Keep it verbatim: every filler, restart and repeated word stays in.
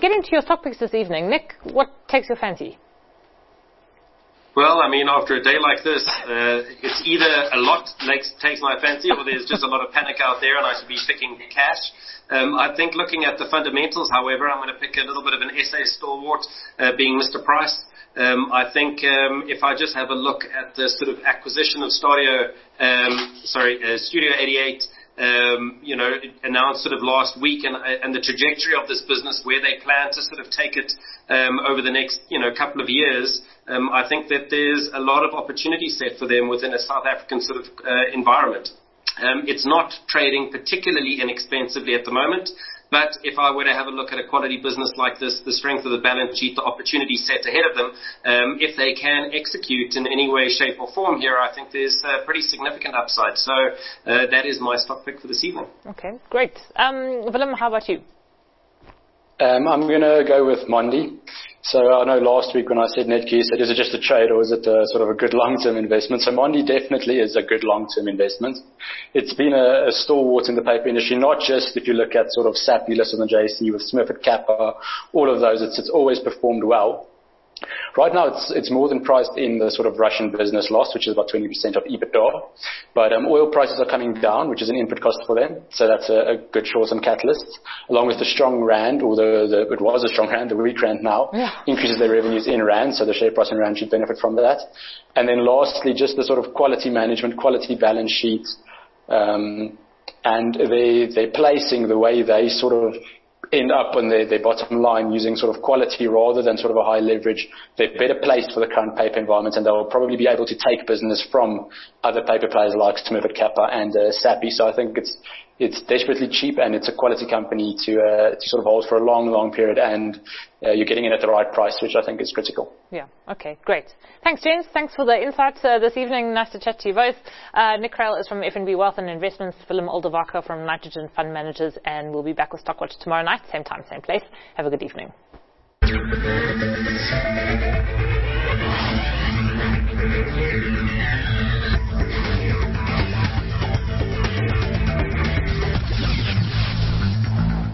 getting to your stock picks this evening, Nick, what takes your fancy? Well, I mean, after a day like this, uh, it's either a lot takes, takes my fancy or there's just a lot of panic out there and I should be picking cash. Um, I think looking at the fundamentals, however, I'm going to pick a little bit of an S A stalwart, uh, being Mister Price. Um, I think um, if I just have a look at the sort of acquisition of Stadio, um, sorry, uh, Studio eighty-eight, um, you know, announced sort of last week, and, and the trajectory of this business, where they plan to sort of take it um, over the next, you know, couple of years, um, I think that there's a lot of opportunity set for them within a South African sort of uh, environment. Um, it's not trading particularly inexpensively at the moment. But if I were to have a look at a quality business like this, the strength of the balance sheet, the opportunity set ahead of them, um, if they can execute in any way, shape or form here, I think there's a pretty significant upside. So uh, that is my stock pick for this evening. Okay, great. Um, Willem, how about you? Um, I'm going to go with Mondi. So I know last week when I said Netcare, you said, is it just a trade or is it a, sort of a good long-term investment? So Mondi definitely is a good long-term investment. It's been a, a stalwart in the paper industry, not just if you look at sort of S A P listed on J S E with Smith at Kappa, all of those, it's, it's always performed well. Right now, it's it's more than priced in the sort of Russian business loss, which is about twenty percent of EBITDA. But um, oil prices are coming down, which is an input cost for them. So that's a, a good short-term catalyst, along with the strong rand, or the, the it was a strong rand, the weak rand now, yeah. increases their revenues in rand, so the share price in rand should benefit from that. And then lastly, just the sort of quality management, quality balance sheet, um, and they they're placing the way they sort of end up on their, their bottom line using sort of quality rather than sort of a high leverage. They're better placed for the current paper environment, and they'll probably be able to take business from other paper players like Smith at Kappa and uh, S A P. So I think it's it's desperately cheap, and it's a quality company to uh, to sort of hold for a long, long period, and uh, you're getting it at the right price, which I think is critical. Yeah. Okay. Great. Thanks, James. Thanks for the insights uh, this evening. Nice to chat to you both. Uh, Nick Krale is from F N B Wealth and Investments. Willem Oldevaker from Nitrogen Fund Managers, and we'll be back with Stockwatch tomorrow night, same time, same place. Have a good evening.